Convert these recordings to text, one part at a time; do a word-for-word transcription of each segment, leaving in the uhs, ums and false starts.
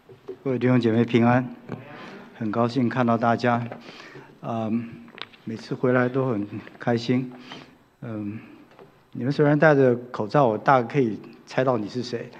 各位弟兄姐妹平安，很高兴看到大家，嗯，每次回来都很开心，嗯，你们虽然戴着口罩，我大概可以猜到你是谁。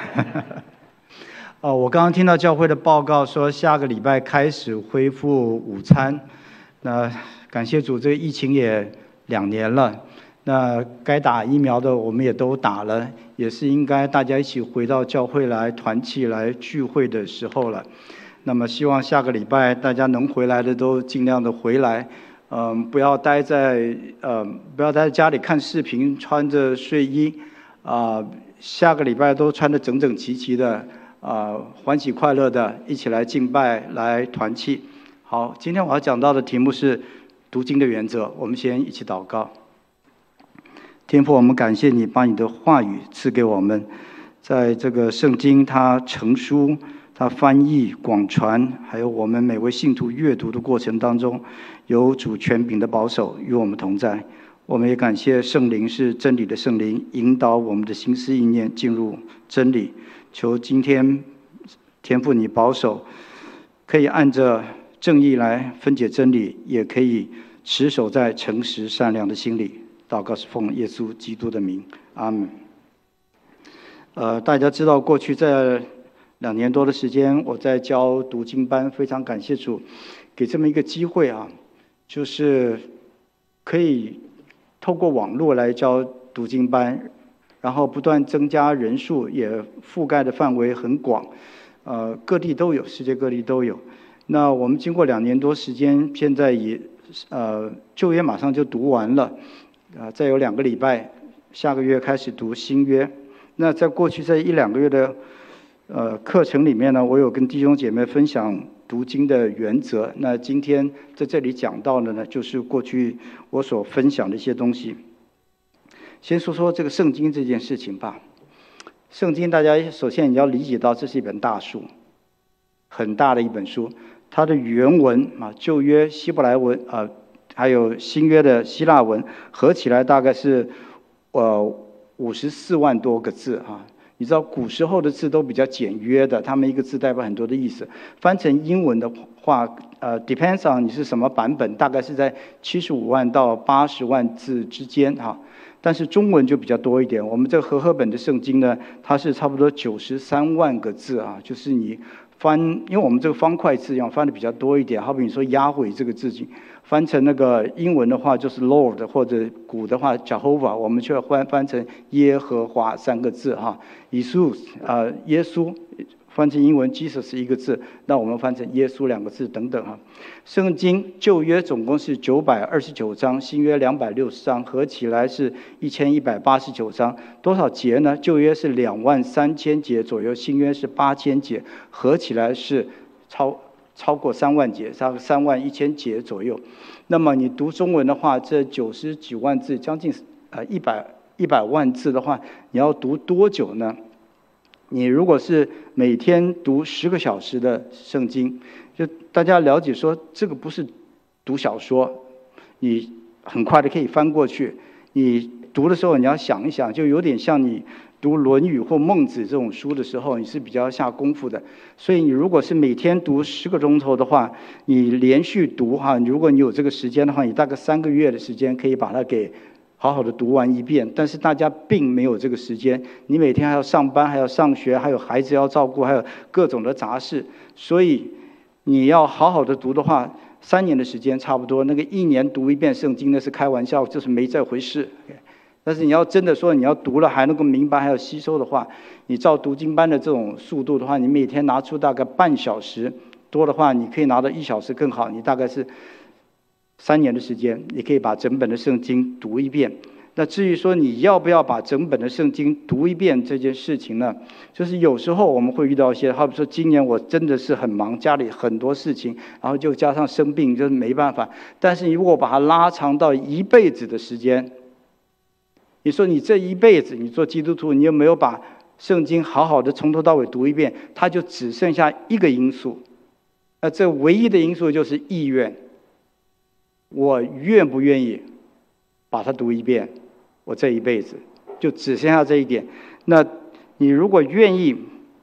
哦，我刚刚听到教会的报告说，下个礼拜开始恢复午餐，那感谢主，这个疫情也两年了。那该打疫苗的我们也都打了，也是应该大家一起回到教会来团契来聚会的时候了。那么希望下个礼拜大家能回来的都尽量的回来，嗯，不要待在呃不要待在家里看视频，穿着睡衣，啊、呃，下个礼拜都穿得整整齐齐的，啊、呃，欢喜快乐的一起来敬拜来团契。好，今天我要讲到的题目是读经的原则，我们先一起祷告。天父，我们感谢你把你的话语赐给我们，在这个圣经它成书、它翻译、广传，还有我们每位信徒阅读的过程当中，有主权柄的保守与我们同在。我们也感谢圣灵是真理的圣灵，引导我们的心思意念进入真理。求今天天父你保守，可以按着正义来分解真理，也可以持守在诚实善良的心里。祷告是奉耶稣基督的名，阿门。呃，大家知道过去在两年多的时间，我在教读经班，非常感谢主给这么一个机会啊，就是可以透过网络来教读经班，然后不断增加人数，也覆盖的范围很广，呃，各地都有，世界各地都有。那我们经过两年多时间，现在也呃旧约马上就读完了。啊，再有两个礼拜，下个月开始读新约。那在过去这一两个月的呃课程里面呢，我有跟弟兄姐妹分享读经的原则。那今天在这里讲到的呢，就是过去我所分享的一些东西。先说说这个圣经这件事情吧。圣经大家首先你要理解到，这是一本大书，很大的一本书。它的原文啊，旧约希伯来文啊。还有新约的希腊文合起来大概是呃五十四万多个字啊。你知道古时候的字都比较简约的，他们一个字代表很多的意思。翻成英文的话，呃 ，depends on 你是什么版本，大概是在七十五万到八十万字之间哈。但是中文就比较多一点，我们这个和合本的圣经呢，它是差不多九十三万个字啊，就是你翻，因为我们这个方块字样翻的比较多一点，好比你说压毁这个字经。翻成那个英文的话就是 Lord， 或者古的话 Jehovah， 我们就要翻翻成耶和华三个字哈。耶稣啊，耶稣翻成英文 Jesus 一个字，那我们翻成耶稣两个字等等哈。圣经旧约总共是九百二十九章，新约两百六十章，合起来是一千一百八十九章。多少节呢？旧约是两万三千节左右，新约是八千节，合起来是超。超过三万节，差不多三万一千节左右。那么你读中文的话，这九十几万字，将近呃一百一百万字的话，你要读多久呢？你如果是每天读十个小时的圣经，就大家了解说，这个不是读小说，你很快的可以翻过去。你读的时候，你要想一想，就有点像你读《论语》或《孟子》这种书的时候，你是比较下功夫的。所以你如果是每天读十个钟头的话，你连续读哈，如果你有这个时间的话，你大概三个月的时间可以把它给好好的读完一遍。但是大家并没有这个时间，你每天还要上班，还要上学，还有孩子要照顾，还有各种的杂事，所以你要好好的读的话，三年的时间差不多。那个一年读一遍圣经那是开玩笑，就是没这回事。但是你要真的说你要读了还能够明白还要吸收的话，你照读经班的这种速度的话，你每天拿出大概半小时，多的话你可以拿到一小时更好。你大概是三年的时间，你可以把整本的圣经读一遍。那至于说你要不要把整本的圣经读一遍这件事情呢，就是有时候我们会遇到一些，好比说今年我真的是很忙，家里很多事情，然后就加上生病，就是没办法。但是你如果把它拉长到一辈子的时间，你说你这一辈子你做基督徒，你有没有把圣经好好的从头到尾读一遍？它就只剩下一个因素，那这唯一的因素就是意愿。我愿不愿意把它读一遍？我这一辈子就只剩下这一点。那你如果愿意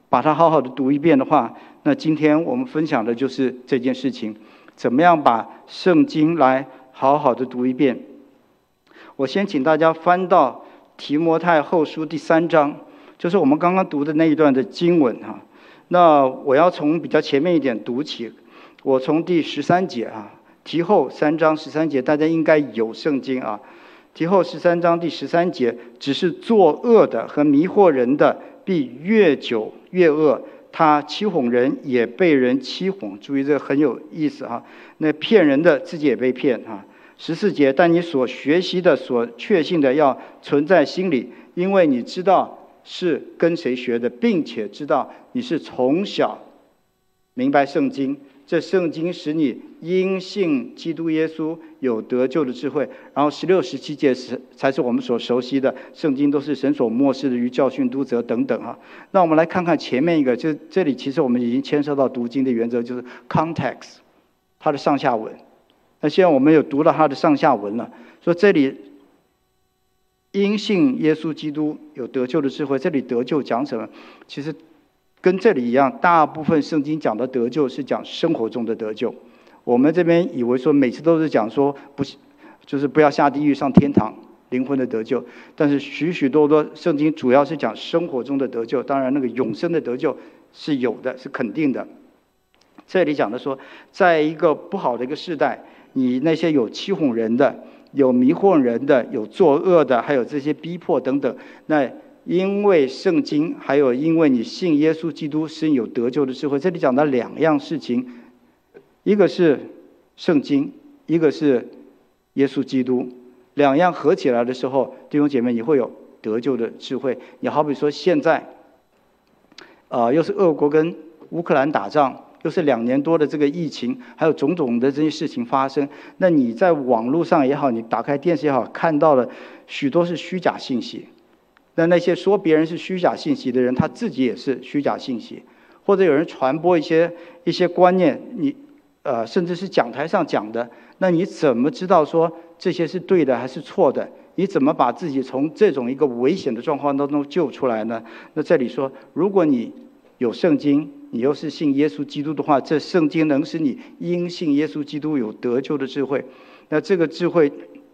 把它好好的读一遍的话，那今天我们分享的就是这件事情，怎么样把圣经来好好的读一遍。我先请大家翻到提摩太后书第三章，就是我们刚刚读的那一段的经文哈。那我要从比较前面一点读起，我从第十三节啊，提后三章十三节，大家应该有圣经啊。提后十三章第十三节，只是作恶的和迷惑人的，必越久越恶。他欺哄人，也被人欺哄。注意这个很有意思啊。那骗人的自己也被骗啊。十四节，但你所学习的、所确信的，要存在心里，因为你知道是跟谁学的，并且知道你是从小明白圣经。这圣经使你因信基督耶稣有得救的智慧。然后十六、十七节是才是我们所熟悉的圣经，都是神所默示的，于教训、督责等等哈。那我们来看看前面一个，就这里其实我们已经牵涉到读经的原则，就是 context， 它的上下文。那现在我们有读到它的上下文了，说这里因信耶稣基督有得救的智慧，这里得救讲什么？其实跟这里一样，大部分圣经讲的得救是讲生活中的得救。我们这边以为说每次都是讲说不，就是不要下地狱上天堂，灵魂的得救。但是许许多多圣经主要是讲生活中的得救，当然那个永生的得救是有的，是肯定的。这里讲的说，在一个不好的一个世代，你那些有欺哄人的、有迷惑人的、有作恶的，还有这些逼迫等等，那因为圣经，还有因为你信耶稣基督是有得救的智慧。这里讲到两样事情，一个是圣经，一个是耶稣基督，两样合起来的时候，弟兄姐妹，你会有得救的智慧。你好比说现在呃，又是俄国跟乌克兰打仗，又是两年多的这个疫情，还有种种的这些事情发生，那你在网络上也好，你打开电视也好，看到了许多是虚假信息。那那些说别人是虚假信息的人，他自己也是虚假信息，或者有人传播一些一些观念，你呃甚至是讲台上讲的，那你怎么知道说这些是对的还是错的？你怎么把自己从这种一个危险的状况当中救出来呢？那这里说，如果你有圣经，你又是信耶稣基督的话，这圣经能使你因信耶稣基督有得救的智慧。那这个智慧，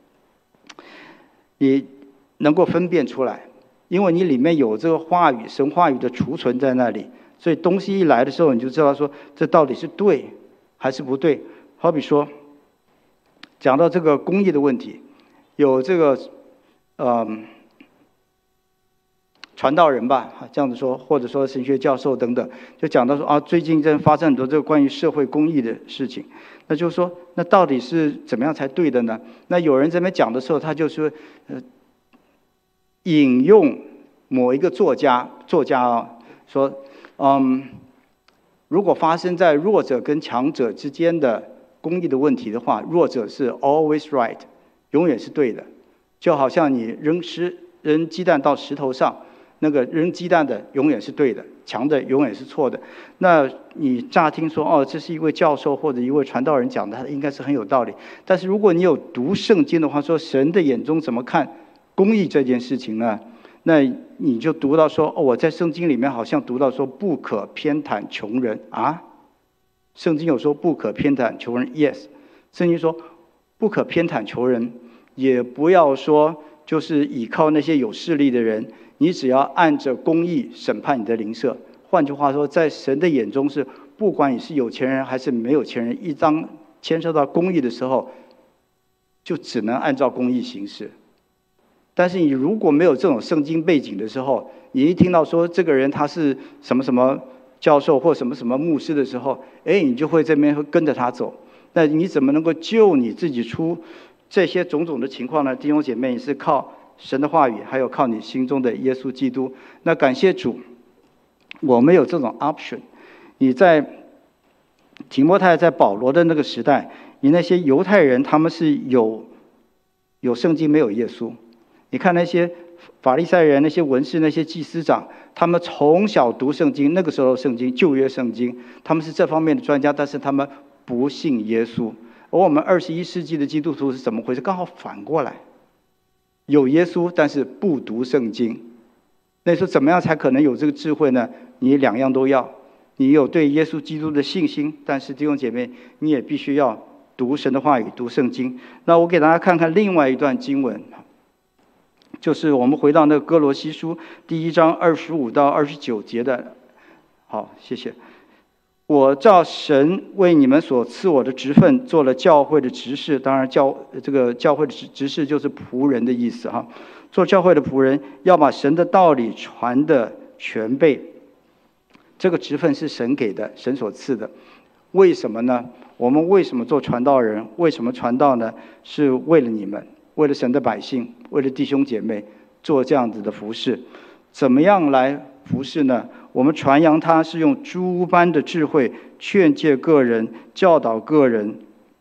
你能够分辨出来。因为你里面有这个话语，神话语的储存在那里，所以东西一来的时候，你就知道说这到底是对还是不对。好比说，讲到这个公益的问题，有这个呃传道人吧，这样子说，或者说神学教授等等，就讲到说啊，最近在发生很多这个关于社会公益的事情。那就是说，那到底是怎么样才对的呢？那有人这边讲的时候，他就说呃。引用某一个作家，作家啊说，嗯，如果发生在弱者跟强者之间的公益的问题的话，弱者是 always right， 永远是对的，就好像你扔石扔鸡蛋到石头上，那个扔鸡蛋的永远是对的，强的永远是错的。那你乍听说哦，这是一位教授或者一位传道人讲的，他应该是很有道理。但是如果你有读圣经的话，说神的眼中怎么看公益这件事情呢？那你就读到说，哦，我在圣经里面好像读到说不可偏袒穷人啊。圣经有说不可偏袒穷人 ，yes。圣经说不可偏袒穷人，也不要说就是倚靠那些有势力的人，你只要按着公义审判你的邻舍。换句话说，在神的眼中是，不管你是有钱人还是没有钱人，一当牵涉到公义的时候，就只能按照公义行事。但是你如果没有这种圣经背景的时候，你一听到说这个人他是什么什么教授或什么什么牧师的时候，哎，你就会这边会跟着他走。那你怎么能够救你自己出这些种种的情况呢？弟兄姐妹，你是靠神的话语，还有靠你心中的耶稣基督。那感谢主，我们有这种 option。你在提摩太在保罗的那个时代，你那些犹太人他们是有有圣经没有耶稣。你看那些法利赛人、那些文士、那些祭司长，他们从小读圣经，那个时候圣经旧约圣经，他们是这方面的专家，但是他们不信耶稣。而我们二十一世纪的基督徒是怎么回事？刚好反过来，有耶稣，但是不读圣经。 那你说怎么样才可能有这个智慧呢？你两样都要，你有对耶稣基督的信心，但是弟兄姐妹，你也必须要读神的话语，读圣经。那我给大家看看另外一段经文，就是我们回到那个哥罗西书第一章二十五到二十九节的。好，谢谢。我照神为你们所赐我的职分，做了教会的执事。当然教这个教会的执事就是仆人的意思哈。做教会的仆人，要把神的道理传的全备。这个职分是神给的，神所赐的。为什么呢？我们为什么做传道人？为什么传道呢？是为了你们，为了神的百姓，为了弟兄姐妹做这样子的服事。怎么样来服事呢？我们传扬他是用诸般的智慧劝诫个人，教导个人，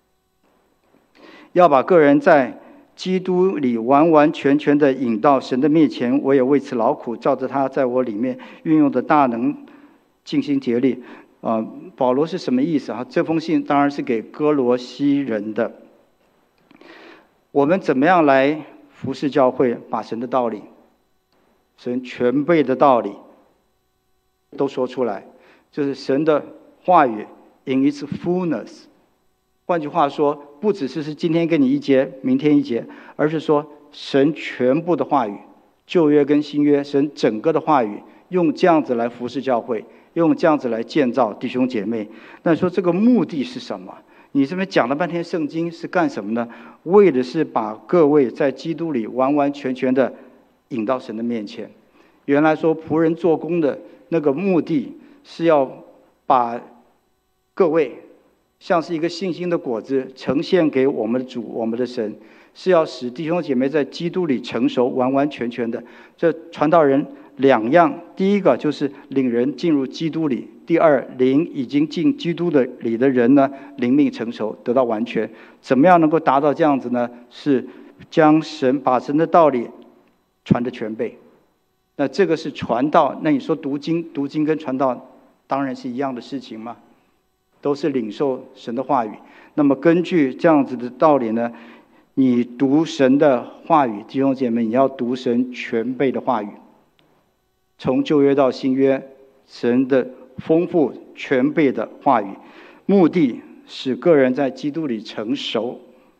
要把个人在基督里完完全全的引到神的面前。我也为此劳苦，照着他在我里面运用的大能尽心竭力。啊、呃，保罗是什么意思啊？这封信当然是给哥罗西人的。我们怎么样来服侍教会，把神的道理，神全备的道理都说出来，就是神的话语 in its fullness。换句话说，不只是是今天给你一节，明天一节，而是说神全部的话语，旧约跟新约，神整个的话语，用这样子来服侍教会，用这样子来建造弟兄姐妹。那你说这个目的是什么？你这边讲了半天圣经是干什么呢？为的是把各位在基督里完完全全的引到神的面前。原来说仆人做工的那个目的是要把各位像是一个信心的果子呈现给我们的主，我们的神，是要使弟兄姐妹在基督里成熟，完完全全的。这传道人两样，第一个就是领人进入基督里，第二，领已经进基督的里的人呢，灵命成熟，得到完全。怎么样能够达到这样子呢？是将神把神的道理传得全备。那这个是传道。那你说读经，读经跟传道当然是一样的事情嘛，都是领受神的话语。那么根据这样子的道理呢，你读神的话语，弟兄姐妹，你要读神全备的话语，从旧约到新约，神的丰富全备的话语，目的使个人在基督里成熟，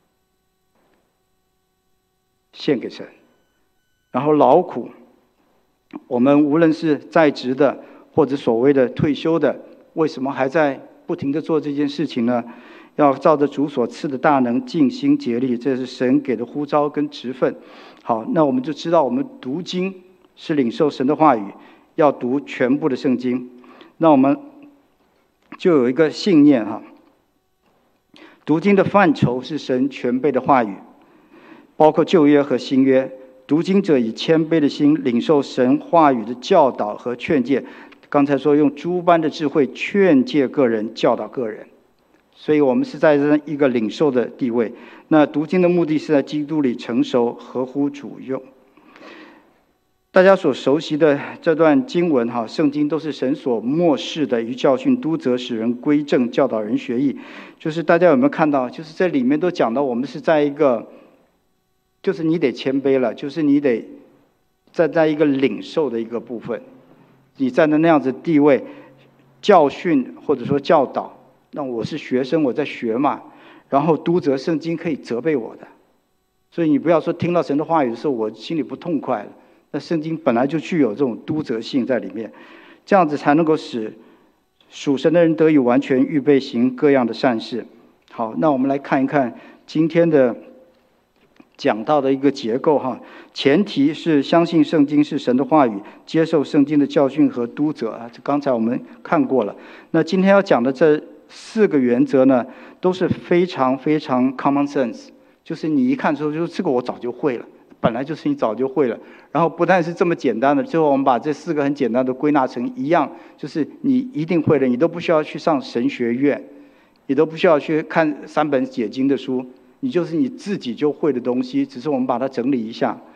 献给神，然后劳苦。我们无论是在职的或者所谓的退休的，为什么还在不停地做这件事情呢？要照着主所赐的大能尽心竭力，这是神给的呼召跟职分。好，那我们就知道我们读经是领受神的话语，要读全部的圣经。那我们就有一个信念哈，读经的范畴是神全备的话语，包括旧约和新约。读经者以谦卑的心领受神话语的教导和劝诫。刚才说用诸般的智慧劝诫个人，教导个人，所以我们是在这一个领受的地位。那读经的目的是在基督里成熟，合乎主用。大家所熟悉的这段经文哈，圣经都是神所默示的，于教训、督责、使人归正、教导人学义。就是大家有没有看到？就是这里面都讲到，我们是在一个，就是你得谦卑了，就是你得站在一个领受的一个部分，你站在那样子地位，教训或者说教导。那我是学生，我在学嘛，然后督责，圣经可以责备我的，所以你不要说听到神的话语的时候，我心里不痛快了。那圣经本来就具有这种督责性在里面，这样子才能够使属神的人得以完全预备行各样的善事。好，那我们来看一看今天的讲到的一个结构哈。前提是相信圣经是神的话语，接受圣经的教训和督责啊，这刚才我们看过了。那今天要讲的这四个原则呢，都是非常非常 common sense， 就是你一看出就是这个我早就会了，本来就是你早就会了。然后不但是这么简单的，最后我们把这四个很简单的归纳成一样，就是你一定会的，你都不需要去上神学院，你都不需要去看三本解经的书，你就是你自己就会的东西，只是我们把它整理一下。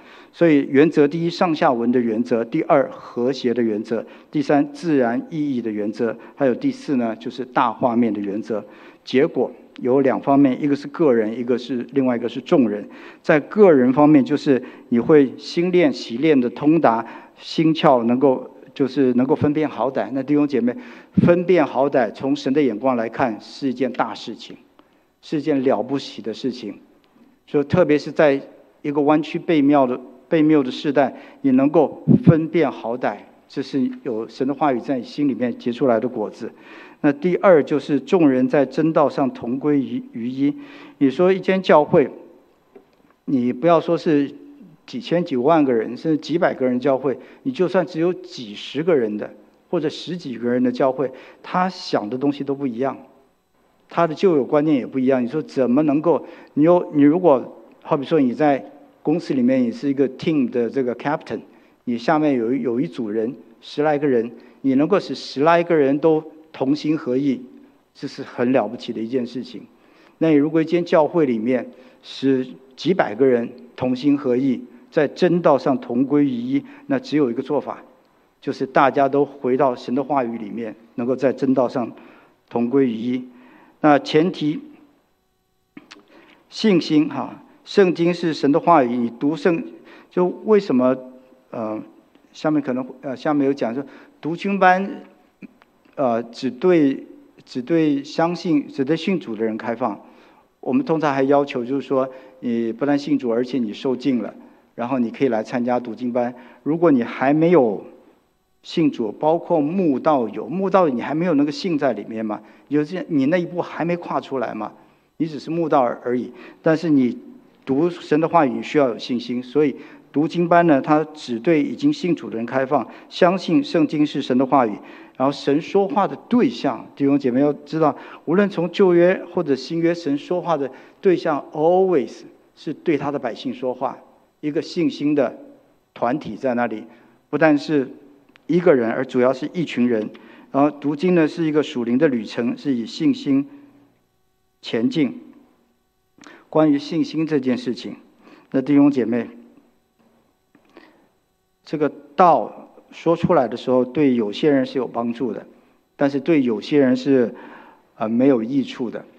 所以原则第一，上下文的原则；第二，和谐的原则；第三，自然意义的原则；还有第四呢，就是大画面的原则。结果有两方面，一个是个人，一个是另外一个是众人。在个人方面，就是你会心练习练的通达，心窍能够就是能够分辨好歹。那弟兄姐妹，分辨好歹，从神的眼光来看，是一件大事情，是一件了不起的事情。所以特别是在一个弯曲悖谬的悖谬的世代，你能够分辨好歹，这是有神的话语在你心里面结出来的果子。那第二就是众人在真道上同归于于一。你说一间教会，你不要说是几千几万个人，甚至几百个人教会，你就算只有几十个人的或者十几个人的教会，他想的东西都不一样，他的旧有观念也不一样。你说怎么能够？你有你如果好比说你在公司里面，你是一个 team 的这个 captain， 你下面有有一组人十来个人，你能够使十来个人都同心合意，这是很了不起的一件事情。那你如果一间教会里面是几百个人同心合意，在真道上同归于一，那只有一个做法，就是大家都回到神的话语里面，能够在真道上同归于一。那前提信心哈，圣经是神的话语，你读圣就为什么呃下面可能呃下面有讲说读经班呃只对只对相信只对信主的人开放。我们通常还要求就是说，你不但信主，而且你受浸了，然后你可以来参加读经班。如果你还没有信主，包括慕道友，慕道友你还没有那个信在里面嘛，就是你那一步还没跨出来嘛，你只是慕道而已。但是你读神的话语需要有信心，所以读经班呢，它只对已经信主的人开放，相信圣经是神的话语。然后神说话的对象，弟兄姐妹要知道，无论从旧约或者新约，神说话的对象 always 是对他的百姓说话，一个信心的团体在那里，不但是一个人，而主要是一群人。然后读经呢是一个属灵的旅程，是以信心前进。关于信心这件事情，那弟兄姐妹，这个道说出来的时候，对有些人是有帮助的，但是对有些人是呃没有益处的。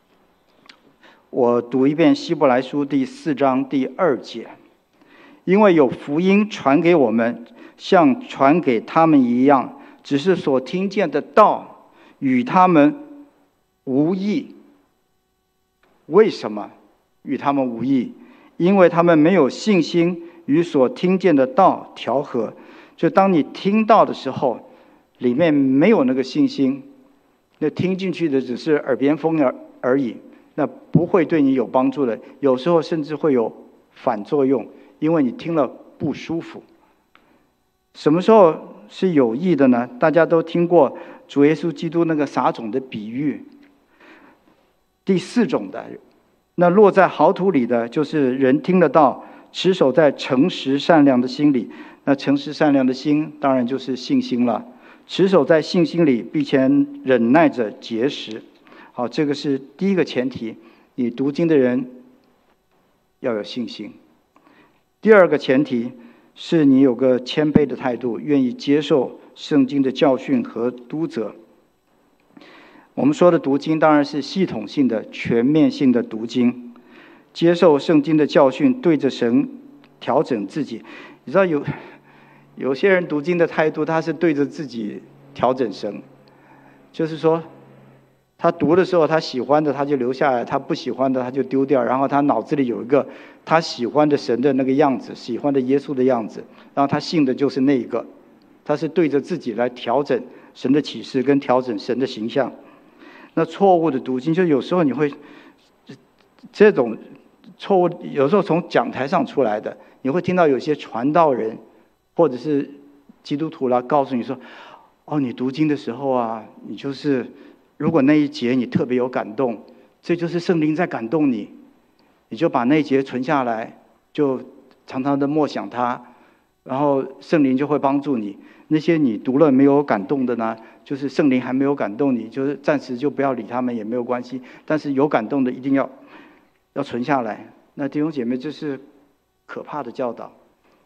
我读一遍希伯来书第四章第二节，因为有福音传给我们，像传给他们一样，只是所听见的道与他们无益。为什么与他们无益？因为他们没有信心与所听见的道调和。就当你听到的时候，里面没有那个信心，那听进去的只是耳边风而而已，那不会对你有帮助的。有时候甚至会有反作用，因为你听了不舒服。什么时候是有益的呢？大家都听过主耶稣基督那个撒种的比喻。第四种的，那落在好土里的，就是人听得到，持守在诚实善良的心里。那诚实善良的心，当然就是信心了。持守在信心里，并且忍耐着结实。好，这个是第一个前提，你读经的人要有信心。第二个前提是你有个谦卑的态度，愿意接受圣经的教训和督责。我们说的读经当然是系统性的、全面性的读经，接受圣经的教训，对着神调整自己。你知道有有些人读经的态度，他是对着自己调整神，就是说他读的时候他喜欢的他就留下来，他不喜欢的他就丢掉，然后他脑子里有一个他喜欢的神的那个样子，喜欢的耶稣的样子，然后他信的就是那一个，他是对着自己来调整神的启示跟调整神的形象。那错误的读经，就有时候你会这种错误，有时候从讲台上出来的，你会听到有些传道人或者是基督徒啦，告诉你说，哦，你读经的时候啊，你就是如果那一节你特别有感动，这就是圣灵在感动你，你就把那一节存下来，就常常的默想它，然后圣灵就会帮助你。那些你读了没有感动的呢，就是圣灵还没有感动你，就是暂时就不要理他们也没有关系，但是有感动的一定要要存下来。那弟兄姐妹，这是可怕的教导。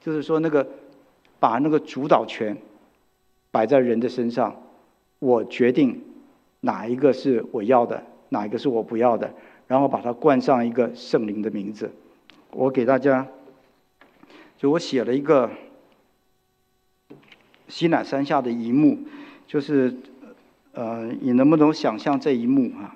就是说那个把那个主导权摆在人的身上，我决定哪一个是我要的，哪一个是我不要的，然后把它冠上一个圣灵的名字。我给大家，就我写了一个西乃山下的一幕，就是呃，你能不能想象这一幕啊？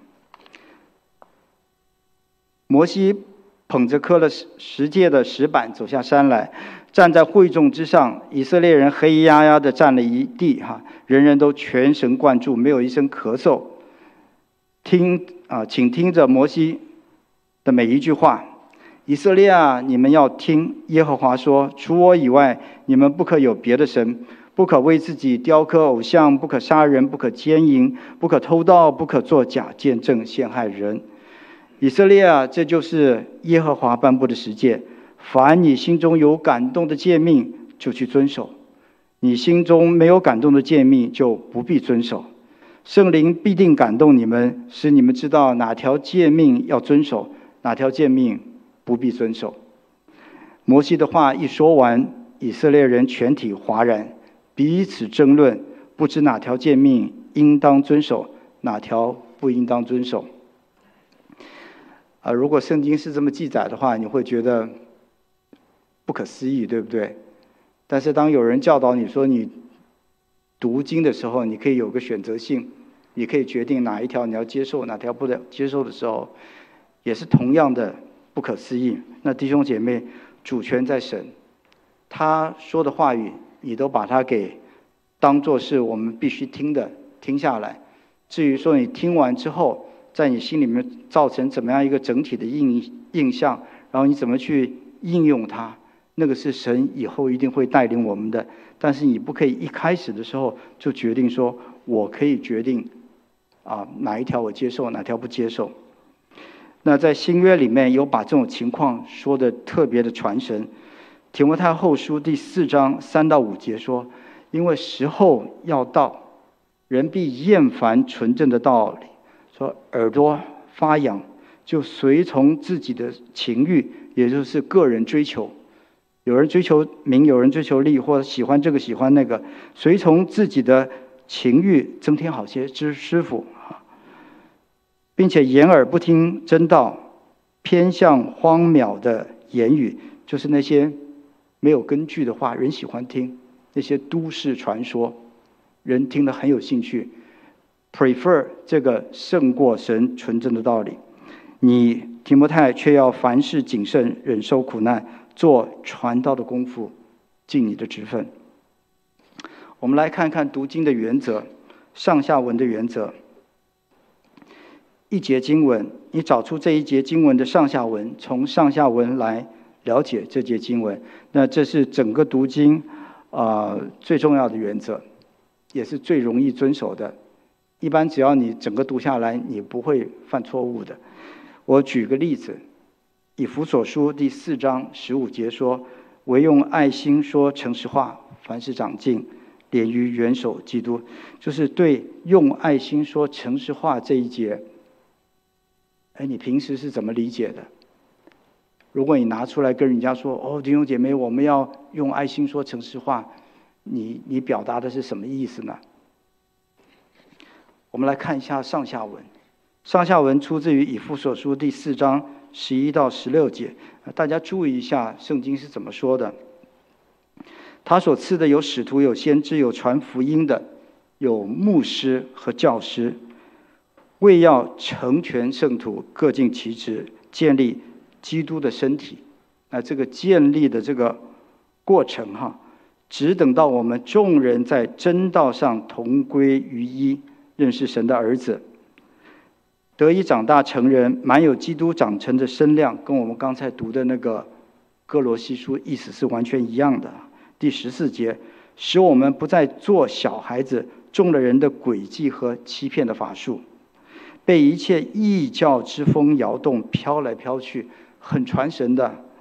摩西捧着刻了十诫的石板走下山来，站在会众之上，以色列人黑压压的站了一地哈，人人都全神贯注，没有一声咳嗽。听啊，请听着摩西的每一句话。以色列啊，你们要听耶和华说：除我以外，你们不可有别的神，不可为自己雕刻偶像，不可杀人，不可奸淫，不可偷盗，不可作假见证陷害人。以色列啊，这就是耶和华颁布的十诫。凡你心中有感动的诫命，就去遵守；你心中没有感动的诫命，就不必遵守。圣灵必定感动你们，使你们知道哪条诫命要遵守，哪条诫命不必遵守。摩西的话一说完，以色列人全体哗然，彼此争论，不知哪条诫命应当遵守，哪条不应当遵守。啊，如果圣经是这么记载的话，你会觉得不可思议，对不对？但是当有人教导你说，你读经的时候，你可以有个选择性，你可以决定哪一条你要接受，哪条不能接受的时候，也是同样的不可思议。那弟兄姐妹，主权在神，他说的话语，你都把它给当作是我们必须听的，听下来。至于说你听完之后，在你心里面造成怎么样一个整体的印印象，然后你怎么去应用它，那个是神以后一定会带领我们的。但是你不可以一开始的时候就决定说，我可以决定啊哪一条我接受，哪条不接受。那在新约里面有把这种情况说的特别的传神。提摩太后书第四章三到五节说：因为时候要到，人必厌烦纯正的道理，说耳朵发痒，就随从自己的情欲，也就是个人追求。有人追求名，有人追求利，或者喜欢这个喜欢那个，随从自己的情欲，增添好些知师傅，并且掩耳不听真道，偏向荒渺的言语，就是那些没有根据的话，人喜欢听，那些都市传说，人听了很有兴趣， prefer 这个胜过神纯正的道理。你提摩太却要凡事谨慎，忍受苦难，做传道的功夫，尽你的职分。我们来看看读经的原则，上下文的原则。一节经文，你找出这一节经文的上下文，从上下文来了解这节经文，那这是整个读经呃最重要的原则，也是最容易遵守的。一般只要你整个读下来，你不会犯错误的。我举个例子，以弗所书第四章十五节说：唯用爱心说诚实话，凡事长进，连于元首基督。就是对用爱心说诚实话这一节，哎，你平时是怎么理解的？如果你拿出来跟人家说：哦，弟兄姐妹，我们要用爱心说诚实话，你你表达的是什么意思呢？我们来看一下上下文。上下文出自于以弗所书第四章十一到十六节，大家注意一下圣经是怎么说的。他所赐的有使徒，有先知，有传福音的，有牧师和教师，为要成全圣徒，各尽其职，建立基督的身体。那这个建立的这个过程哈，只等到我们众人在真道上同归于一，认识神的儿子，得以长大成人，满有基督长成的身量，跟我们刚才读的那个哥罗西书意思是完全一样的。第十四节，使我们不再做小孩子，中了人的诡计和欺骗的法术，被一切异教之风摇动，飘来飘去，很传神的，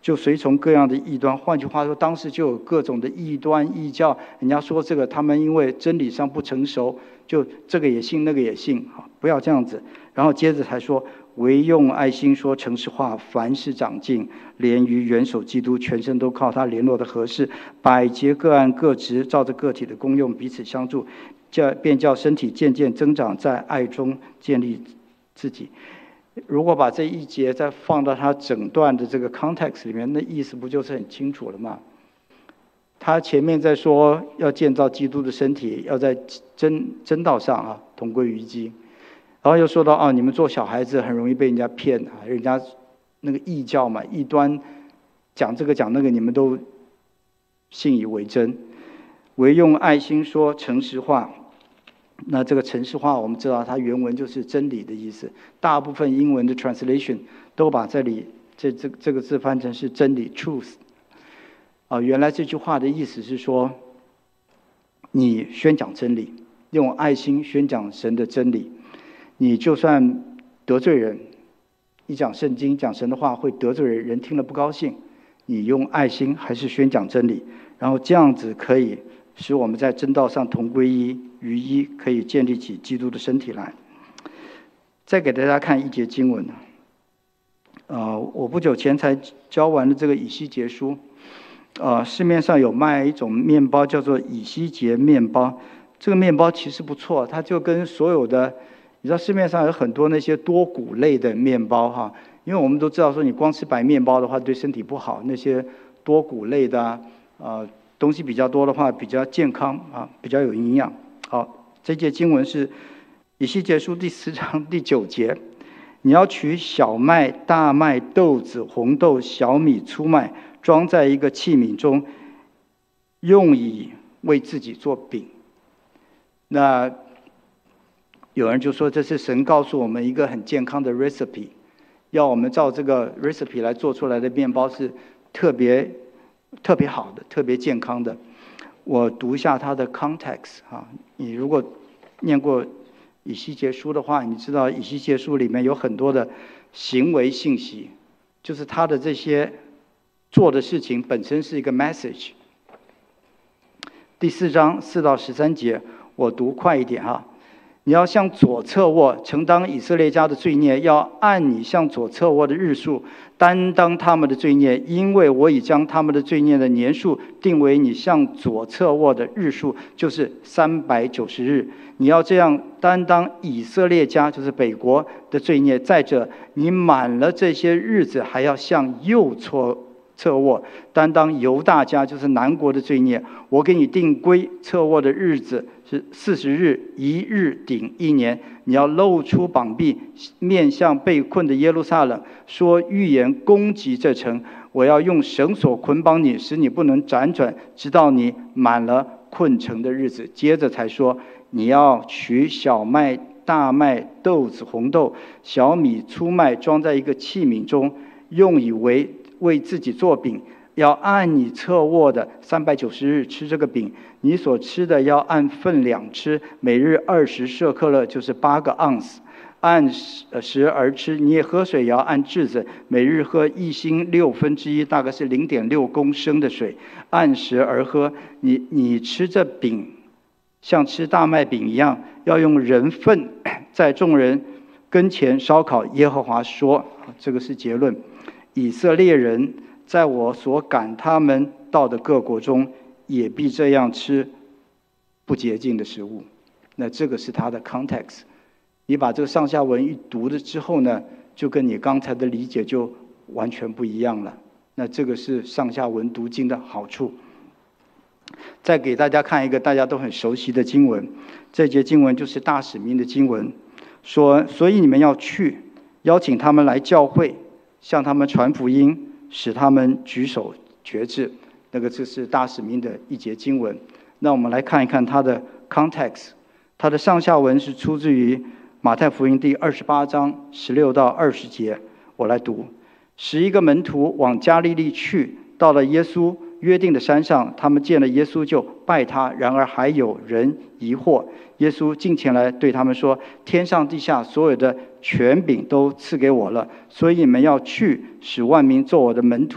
就随从各样的异端。换句话说，当时就有各种的异端异教，人家说这个他们因为真理上不成熟，就这个也信那个也信，不要这样子。然后接着才说，唯用爱心说诚实话，凡事长进，连于元首基督，全身都靠他联络的合适，百节各按各职，照着个体的功用彼此相助，叫便叫身体渐渐增长，在爱中建立自己。如果把这一节再放到他整段的这个 context 里面，那意思不就是很清楚了吗？他前面在说要建造基督的身体，要在真真道上啊同归于尽，然后又说到哦，你们做小孩子很容易被人家骗啊，人家那个异教嘛，异端讲这个讲那个，你们都信以为真。唯用爱心说诚实话。那这个诚实话，我们知道它原文就是真理的意思。大部分英文的 translation 都把这里这这这个字翻成是真理 truth。啊，原来这句话的意思是说，你宣讲真理，用爱心宣讲神的真理，你就算得罪人，一讲圣经讲神的话会得罪人，人听了不高兴，你用爱心还是宣讲真理，然后这样子可以使我们在真道上同归一于一，可以建立起基督的身体来。再给大家看一节经文，呃，我不久前才教完了这个以西结书，呃，市面上有卖一种面包叫做以西结面包，这个面包其实不错，它就跟所有的，你知道市面上有很多那些多谷类的面包哈，因为我们都知道说你光吃白面包的话对身体不好，那些多谷类的啊，呃，东西比较多的话比较健康啊，比较有营养。好，这节经文是以西结书第十章第九节，你要取小麦、大麦、豆子、红豆、小米、粗麦，装在一个器皿中，用以为自己做饼。那有人就说这是神告诉我们一个很健康的 recipe， 要我们照这个 recipe 来做出来的面包是特别特别好的，特别健康的。我读一下它的 context 啊，你如果念过以西结书的话，你知道以西结书里面有很多的行为信息，就是他的这些做的事情本身是一个 message。第四章四到十三节，我读快一点哈。你要向左侧卧，承担以色列家的罪孽，要按你向左侧卧的日数担当他们的罪孽，因为我已将他们的罪孽的年数定为你向左侧卧的日数，就是三百九十日。你要这样担当以色列家，就是北国的罪孽。再者，你满了这些日子，还要向右侧侧卧，担当犹大家，就是南国的罪孽。我给你定规侧卧的日子是四十日，一日顶一年。你要露出膀臂，面向被困的耶路撒冷，说预言攻击这城。我要用绳索捆绑你，使你不能辗转，直到你满了困城的日子。接着才说，你要取小麦、大麦、豆子、红豆、小米、粗麦，装在一个器皿中，用以为为自己做饼，要按你侧卧的三百九十日吃这个饼。你所吃的要按分量吃，每日二十舍克勒，就是八个盎司，按时而吃。你也喝水也要按质子，每日喝一星六分之一，大概是零点六公升的水，按时而喝。你你吃这饼，像吃大麦饼一样，要用人粪在众人跟前烧烤。耶和华说，这个是结论。以色列人在我所赶他们到的各国中，也必这样吃不洁净的食物。那这个是它的 context。你把这个上下文一读了之后呢，就跟你刚才的理解就完全不一样了。那这个是上下文读经的好处。再给大家看一个大家都很熟悉的经文，这节经文就是大使命的经文，说所以你们要去，邀请他们来教会，向他们传福音，使他们举手决志。那个就是大使命的一节经文。那我们来看一看它的 context。它的上下文是出自于马太福音第二十八章十六到二十节。我来读：十一个门徒往加利利去，到了耶稣约定的山上，他们见了耶稣就拜他。然而还有人疑惑。耶稣近前来对他们说：天上地下所有的权柄都赐给我了，所以你们要去，使万民做我的门徒，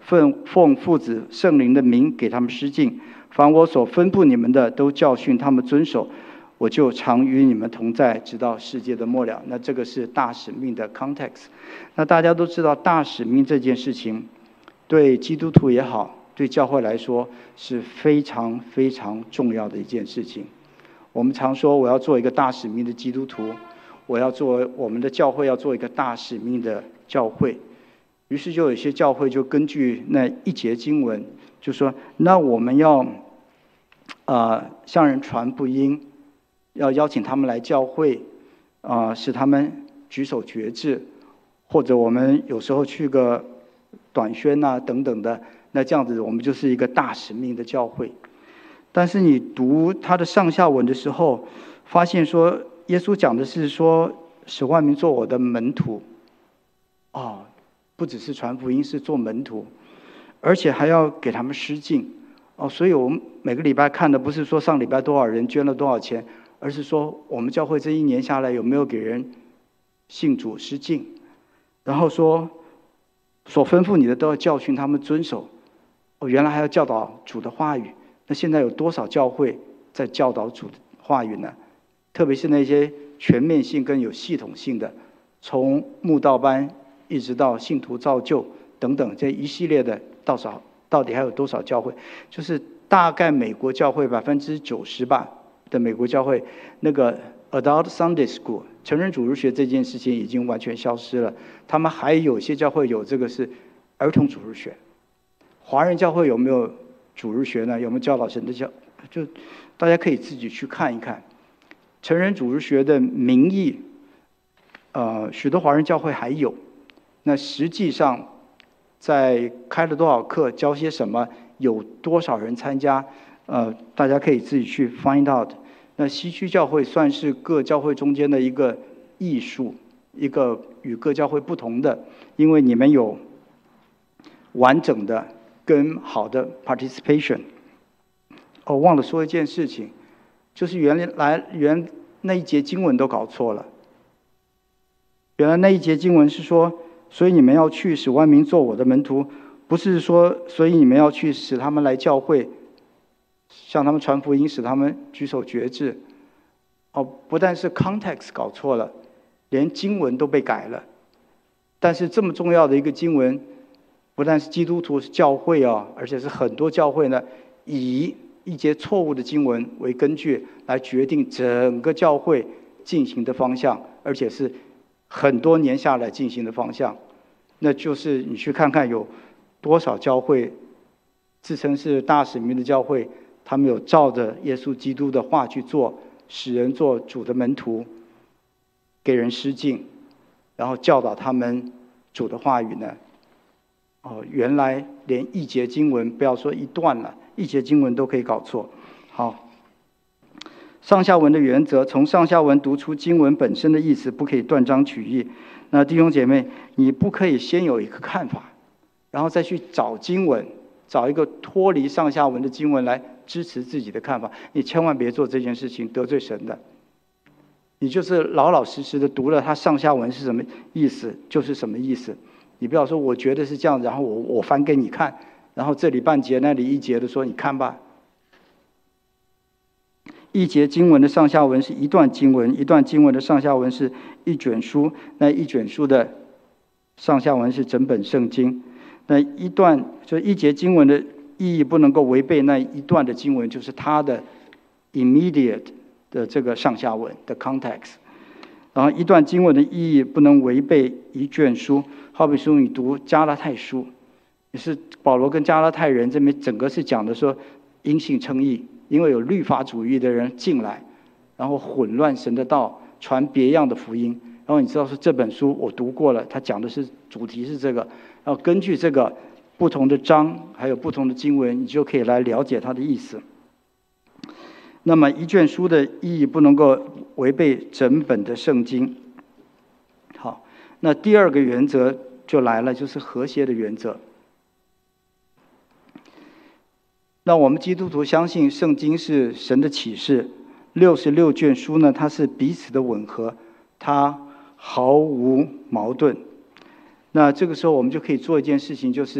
奉奉父子圣灵的名给他们施浸。凡我所吩咐你们的，都教训他们遵守。我就常与你们同在，直到世界的末了。那这个是大使命的 context。那大家都知道，大使命这件事情，对基督徒也好，对教会来说是非常非常重要的一件事情。我们常说，我要做一个大使命的基督徒，我要做我们的教会要做一个大使命的教会。于是就有一些教会就根据那一节经文，就说，那我们要呃向人传福音。要邀请他们来教会，啊、呃，使他们举手决志，或者我们有时候去个短宣啊等等的，那这样子我们就是一个大使命的教会。但是你读他的上下文的时候，发现说耶稣讲的是说使万民做我的门徒，哦，不只是传福音，是做门徒，而且还要给他们施浸，哦，所以我们每个礼拜看的不是说上礼拜多少人捐了多少钱。而是说，我们教会这一年下来有没有给人信主施浸？然后说，所吩咐你的都要教训他们遵守。哦，原来还要教导主的话语。那现在有多少教会在教导主的话语呢？特别是那些全面性跟有系统性的，从慕道班一直到信徒造就等等这一系列的，到少到底还有多少教会？就是大概美国教会百分之九十吧。的美国教会，那个 Adult Sunday School 成人主日学这件事情已经完全消失了。他们还有些教会有这个是儿童主日学。华人教会有没有主日学呢？有没有教导神的教？就大家可以自己去看一看。成人主日学的名义，呃，许多华人教会还有。那实际上，在开了多少课，教些什么，有多少人参加？呃，大家可以自己去 find out。那西区教会算是各教会中间的一个艺术，一个与各教会不同的，因为你们有完整的跟好的 participation。哦，忘了说一件事情，就是原来原那一节经文都搞错了。原来那一节经文是说，所以你们要去使万民做我的门徒，不是说所以你们要去使他们来教会。向他们传福音，使他们举手决志。哦，不但是 context 搞错了，连经文都被改了。但是这么重要的一个经文，不但是基督徒是教会啊，而且是很多教会呢，以一节错误的经文为根据来决定整个教会进行的方向，而且是很多年下来进行的方向。那就是你去看看有多少教会自称是大使命的教会。他们有照着耶稣基督的话去做，使人做主的门徒，给人施浸，然后教导他们主的话语呢？哦，原来连一节经文，不要说一段了，一节经文都可以搞错。好，上下文的原则，从上下文读出经文本身的意思，不可以断章取义。那弟兄姐妹，你不可以先有一个看法，然后再去找经文，找一个脱离上下文的经文来支持自己的看法。你千万别做这件事情，得罪神的。你就是老老实实的读了它上下文是什么意思，就是什么意思。你不要说我觉得是这样，然后我我翻给你看，然后这里半节那里一节的说你看吧。一节经文的上下文是一段经文，一段经文的上下文是一卷书，那一卷书的上下文是整本圣经。那一段就一节经文的意义不能够违背那一段的经文，就是它的 immediate 的这个上下文的 context。然后一段经文的意义不能违背一卷书，好比说你读加拉太书，也是保罗跟加拉太人这边整个是讲的说因信称义，因为有律法主义的人进来，然后混乱神的道，传别样的福音。然后你知道说这本书我读过了，它讲的是主题是这个，然后根据这个不同的章还有不同的经文，你就可以来了解它的意思。那么一卷书的意义不能够违背整本的圣经。好，那第二个原则就来了，就是和谐的原则。那我们基督徒相信圣经是神的启示，六十六卷书呢，它是彼此的吻合，它毫无矛盾。那这个时候我们就可以做一件事情，就是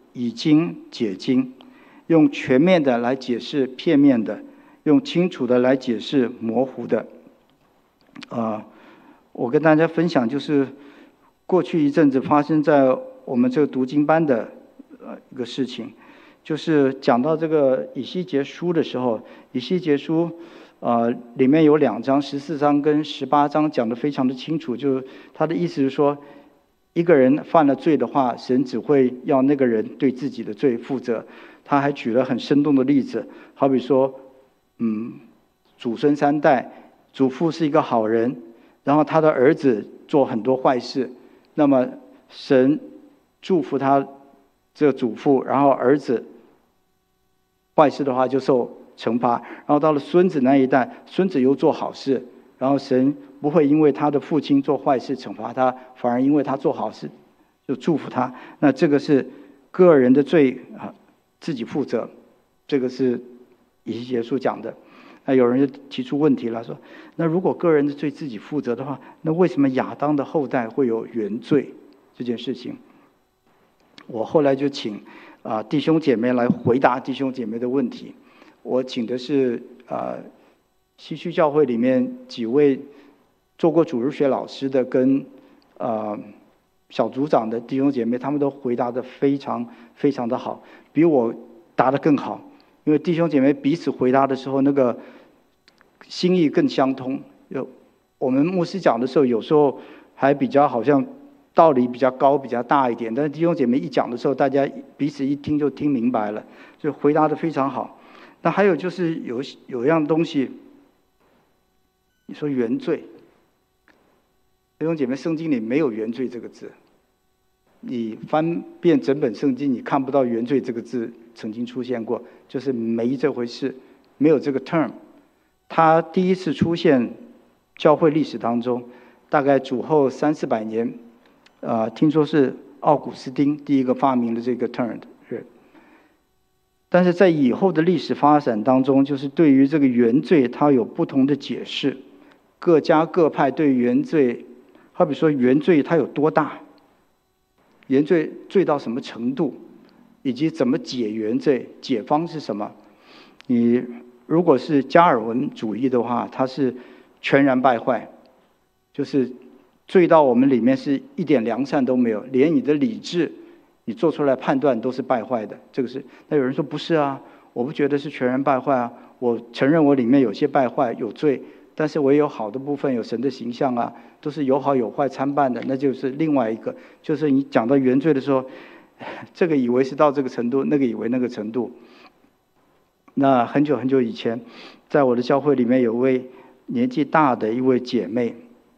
以经解经，用全面的来解释片面的，用清楚的来解释模糊的。呃，我跟大家分享，就是过去一阵子发生在我们这个读经班的呃一个事情，就是讲到这个以西结书的时候，以西结书呃里面有两章，十四章跟十八章讲得非常的清楚，就是他的意思是说，一个人犯了罪的话，神只会要那个人对自己的罪负责。他还举了很生动的例子，好比说，嗯，祖孙三代，祖父是一个好人，然后他的儿子做很多坏事，那么神祝福他这个祖父，然后儿子坏事的话就受惩罚，然后到了孙子那一代，孙子又做好事，然后神不会因为他的父亲做坏事惩罚他，反而因为他做好事就祝福他。那这个是个人的罪啊，自己负责，这个是以西结书讲的。那有人就提出问题了，说那如果个人的罪自己负责的话，那为什么亚当的后代会有原罪这件事情？我后来就请啊、呃、弟兄姐妹来回答弟兄姐妹的问题。我请的是啊、呃、西区教会里面几位做过主日学老师的跟呃小组长的弟兄姐妹，他们都回答得非常非常的好，比我答得更好。因为弟兄姐妹彼此回答的时候，那个心意更相通。有我们牧师讲的时候，有时候还比较好像道理比较高、比较大一点，但是弟兄姐妹一讲的时候，大家彼此一听就听明白了，就回答得非常好。那还有就是有有一样东西，你说原罪，弟兄姐妹，圣经里没有原罪这个字。你翻遍整本圣经，你看不到原罪这个字曾经出现过，就是没这回事，没有这个 term。它第一次出现教会历史当中，大概主后三四百年，呃，听说是奥古斯丁第一个发明的这个 term 的人。但是在以后的历史发展当中，就是对于这个原罪，它有不同的解释，各家各派对原罪，好比说原罪它有多大？原罪罪到什么程度，以及怎么解原罪，解方是什么？你如果是加尔文主义的话，它是全然败坏，就是罪到我们里面是一点良善都没有，连你的理智，你做出来判断都是败坏的。这个是，那有人说不是啊，我不觉得是全然败坏啊，我承认我里面有些败坏有罪，但是我也有好的部分，有神的形象啊，都是有好有坏参半的，那就是另外一个。就是你讲到原罪的时候，这个以为是到这个程度，那个以为那个程度。那很久很久以前，在我的教会里面有位年纪大的一位姐妹，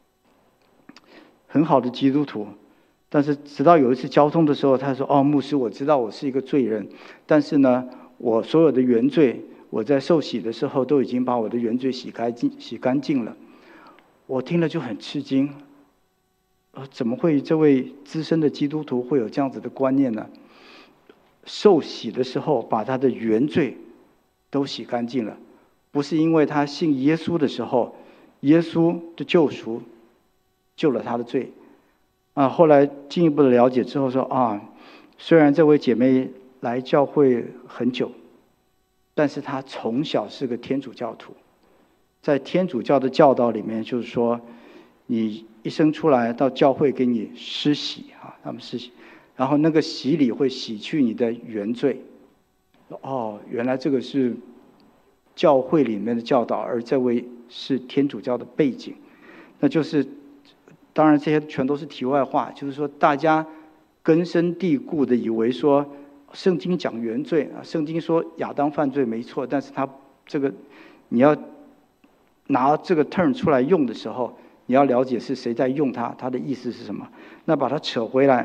很好的基督徒，但是直到有一次交通的时候，她说：“哦，牧师，我知道我是一个罪人，但是呢，我所有的原罪，我在受洗的时候都已经把我的原罪洗干净、洗干净了。”我听了就很吃惊，呃，怎么会这位资深的基督徒会有这样子的观念呢？受洗的时候把他的原罪都洗干净了，不是因为他信耶稣的时候，耶稣的救赎救了他的罪啊。后来进一步的了解之后说啊，虽然这位姐妹来教会很久，但是她从小是个天主教徒。在天主教的教导里面，就是说，你一生出来到教会给你施洗啊，他们施洗，然后那个洗礼会洗去你的原罪。哦，原来这个是教会里面的教导，而这位是天主教的背景。那就是，当然这些全都是题外话，就是说大家根深蒂固的以为说，圣经讲原罪啊，圣经说亚当犯罪没错，但是他这个你要拿这个 term 出来用的时候，你要了解是谁在用它，它的意思是什么。那把它扯回来，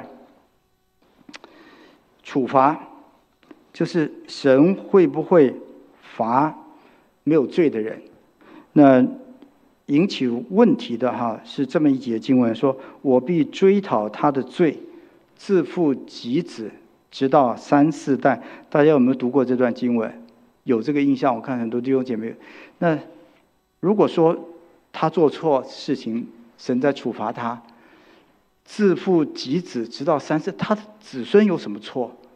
处罚就是神会不会罚没有罪的人？那引起问题的哈是这么一节经文说：“我必追讨他的罪，自父及子，直到三四代。”大家有没有读过这段经文？有这个印象？我看很多弟兄姐妹。那如果说他做错事情，神在处罚他，自父及子直到三世，他的子孙有什么错？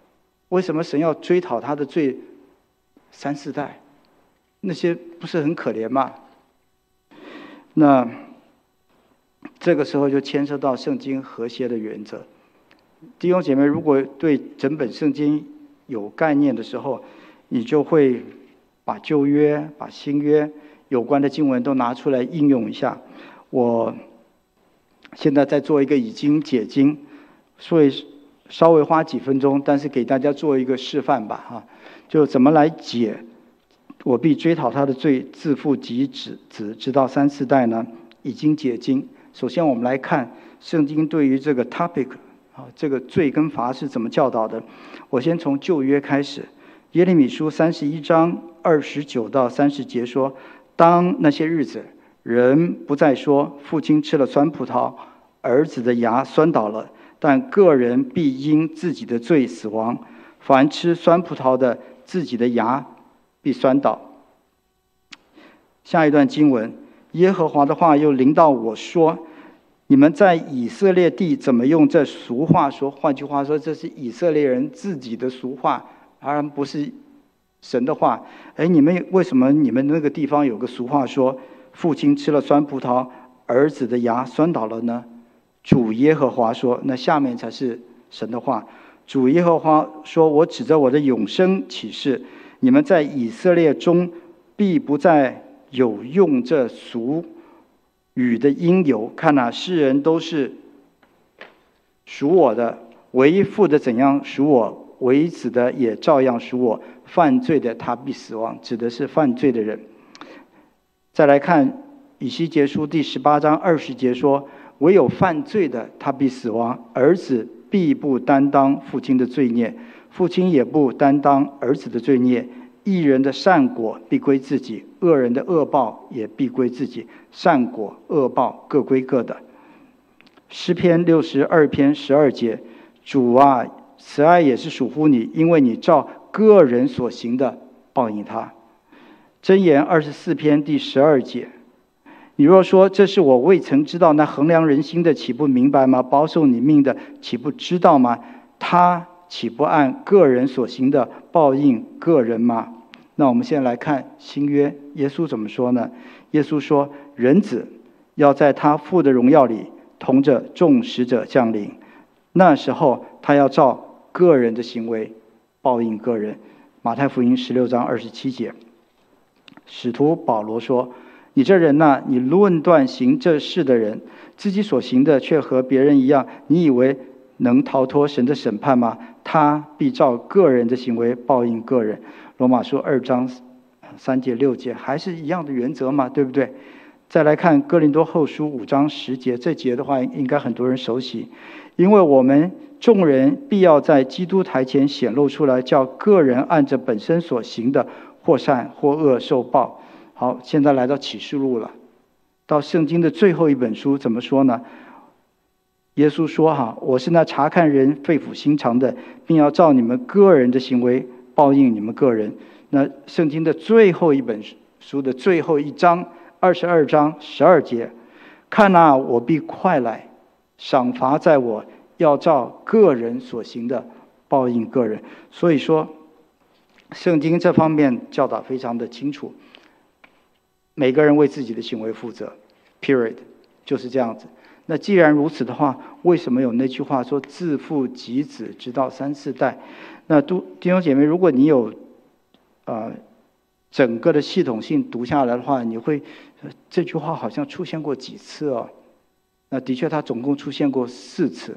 为什么神要追讨他的罪三四代？那些不是很可怜吗？那这个时候就牵涉到圣经和谐的原则。弟兄姐妹，如果对整本圣经有概念的时候，你就会把旧约、把新约有关的经文都拿出来应用一下。我现在在做一个以经解经，所以稍微花几分钟，但是给大家做一个示范吧，哈，就怎么来解我必追讨他的罪，自父及子，子直到三四代呢？以经解经。首先我们来看圣经对于这个 topic 啊，这个罪跟罚是怎么教导的。我先从旧约开始，耶利米书三十一章二十九到三十节说：当那些日子，人不再说父亲吃了酸葡萄，儿子的牙酸倒了，但个人必因自己的罪死亡。凡吃酸葡萄的，自己的牙必酸倒。下一段经文，耶和华的话又临到我说：你们在以色列地怎么用这俗话说？换句话说，这是以色列人自己的俗话，而不是神的话。哎，你们为什么你们那个地方有个俗话说，父亲吃了酸葡萄，儿子的牙酸倒了呢？主耶和华说，那下面才是神的话。主耶和华说：我指着我的永生起誓，你们在以色列中必不再有用这俗语的因由。看哪，世人都是属我的，为父的怎样属我，为子的也照样属我。犯罪的他必死亡，指的是犯罪的人。再来看以西结书第十八章二十节说：唯有犯罪的他必死亡，儿子必不担当父亲的罪孽，父亲也不担当儿子的罪孽。义人的善果必归自己，恶人的恶报也必归自己。善果恶报各归各的。诗篇六十二篇十二节：主啊，慈爱也是属乎你，因为你照个人所行的报应他。箴言二十四篇第十二节：你若说这是我未曾知道，那衡量人心的岂不明白吗？保守你命的岂不知道吗？他岂不按个人所行的报应个人吗？那我们现在来看新约，耶稣怎么说呢？耶稣说：人子要在他父的荣耀里同着众使者降临，那时候他要照个人的行为报应个人。马太福音十六章二十七节。使徒保罗说：你这人呐、啊，你论断行这事的人，自己所行的却和别人一样，你以为能逃脱神的审判吗？他必照个人的行为报应个人。罗马书二章三节六节，还是一样的原则嘛，对不对？再来看哥林多后书五章十节，这节的话应该很多人熟悉。因为我们众人必要在基督台前显露出来，叫个人按着本身所行的，或善或恶受报。好，现在来到启示录了，到圣经的最后一本书，怎么说呢？耶稣说哈，我是那查看人肺腑心肠的，并要照你们个人的行为报应你们个人。那圣经的最后一本书的最后一章二十二章十二节，看哪，我必快来，赏罚在我，要照个人所行的报应个人。所以说圣经这方面教导非常的清楚，每个人为自己的行为负责 period， 就是这样子。那既然如此的话，为什么有那句话说自父及子直到三四代？那弟兄姐妹，如果你有呃整个的系统性读下来的话，你会这句话好像出现过几次哦？那的确它总共出现过四次。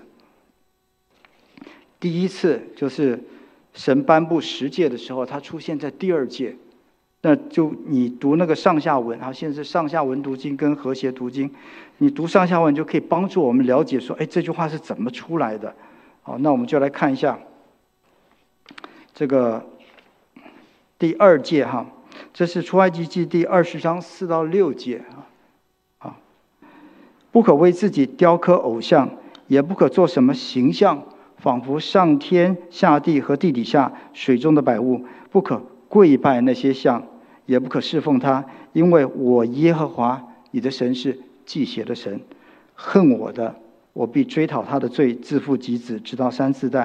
第一次就是神颁布十诫的时候，它出现在第二诫。那就你读那个上下文啊，现在是上下文读经跟和谐读经，你读上下文就可以帮助我们了解说，哎，这句话是怎么出来的。好，那我们就来看一下这个第二诫哈，这是出埃及记第二十章四到六节啊。不可为自己雕刻偶像，也不可做什么形象，仿佛上天下地和地底下水中的百物，不可跪拜那些像，也不可侍奉他，因为我耶和华你的神是忌邪的神。恨我的，我必追讨他的罪，自父及子，直到三四代。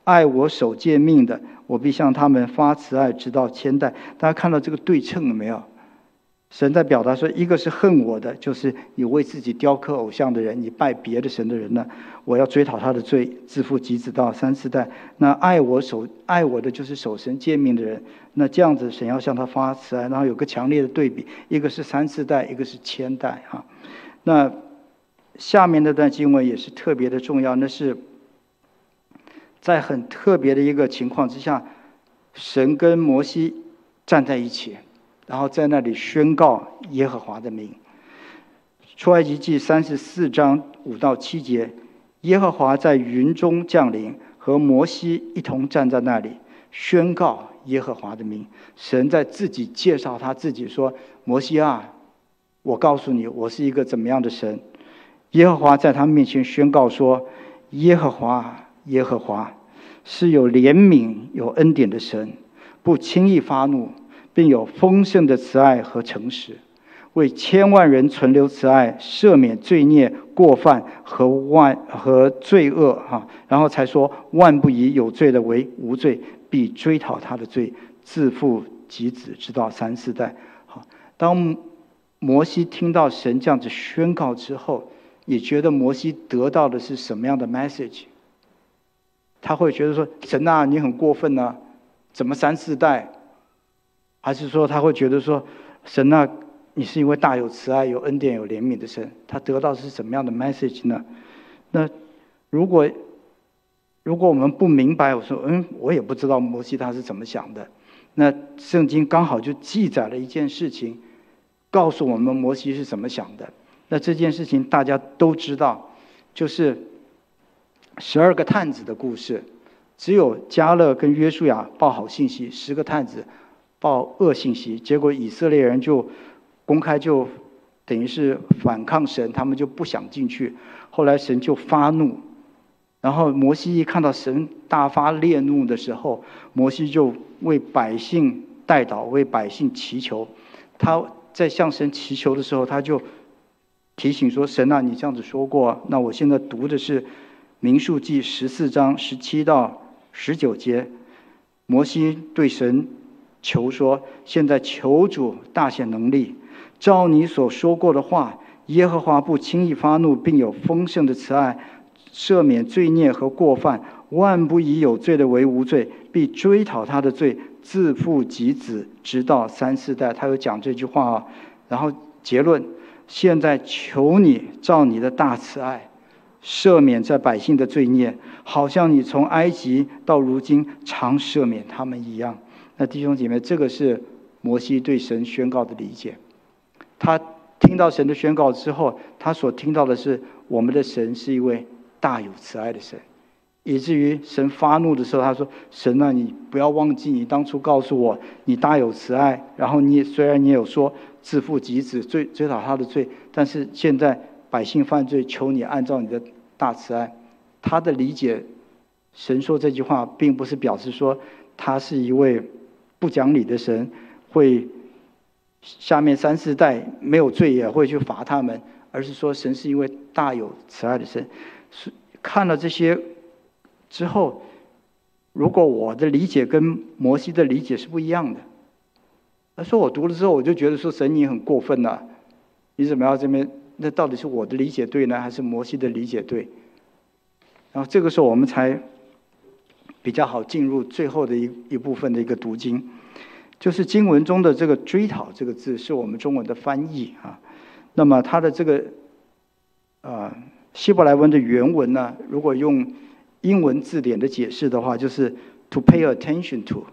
爱我守诫命的，我必向他们发慈爱，直到千代。大家看到这个对称了没有？神在表达说，一个是恨我的，就是你为自己雕刻偶像的人，你拜别的神的人呢，我要追讨他的罪，自负及子到三四代。那爱我守爱我的，就是守神诫命的人，那这样子神要向他发慈爱。然后有个强烈的对比，一个是三四代，一个是千代哈。那下面那段经文也是特别的重要，那是在很特别的一个情况之下，神跟摩西站在一起，然后在那里宣告耶和华的名。出埃及记三十四章五到七节，耶和华在云中降临，和摩西一同站在那里，宣告耶和华的名。神在自己介绍他自己说：摩西啊，我告诉你，我是一个怎么样的神。耶和华在他面前宣告说：耶和华，耶和华是有怜悯有恩典的神，不轻易发怒，并有丰盛的慈爱和诚实，为千万人存留慈爱，赦免罪孽过犯和万和罪恶哈，然后才说万不以有罪的为无罪，必追讨他的罪，自负及子，直到三四代。好，当摩西听到神这样子宣告之后，你觉得摩西得到的是什么样的 message？ 他会觉得说：神啊，你很过分啊，怎么三四代？还是说他会觉得说：神啊，你是一位大有慈爱、有恩典、有怜悯的神？他得到的是什么样的 message 呢？那如果如果我们不明白，我说嗯，我也不知道摩西他是怎么想的。那圣经刚好就记载了一件事情，告诉我们摩西是怎么想的。那这件事情大家都知道，就是十二个探子的故事。只有迦勒跟约书亚报好信息，十个探子报恶信息，结果以色列人就公开就等于是反抗神，他们就不想进去。后来神就发怒，然后摩西一看到神大发烈怒的时候，摩西就为百姓代祷，为百姓祈求。他在向神祈求的时候，他就提醒说：神啊，你这样子说过。那我现在读的是民数记十四章十七到十九节，摩西对神求说：现在求主大显能力，照你所说过的话，耶和华不轻易发怒，并有丰盛的慈爱，赦免罪孽和过犯，万不以有罪的为无罪，必追讨他的罪，自父及子，直到三四代。他有讲这句话啊，然后结论：现在求你照你的大慈爱，赦免这百姓的罪孽，好像你从埃及到如今常赦免他们一样。那弟兄姐妹，这个是摩西对神宣告的理解。他听到神的宣告之后，他所听到的是我们的神是一位大有慈爱的神，以至于神发怒的时候，他说：神啊，你不要忘记你当初告诉我你大有慈爱，然后你虽然你有说自负及子，追追讨他的罪，但是现在百姓犯罪，求你按照你的大慈爱。他的理解，神说这句话并不是表示说他是一位不讲理的神，会下面三四代没有罪也会去罚他们，而是说神是一位大有慈爱的神。看了这些之后，如果我的理解跟摩西的理解是不一样的，他说我读了之后，我就觉得说神你很过分啊，你怎么要这边？那到底是我的理解对呢，还是摩西的理解对？然后这个时候我们才比较好进入最后的一一部分的一个读经，就是经文中的这个追讨这个字是我们中文的翻译啊。那么它的这个呃希伯来文的原文呢，如果用英文字典的解释的话，就是 to pay attention to,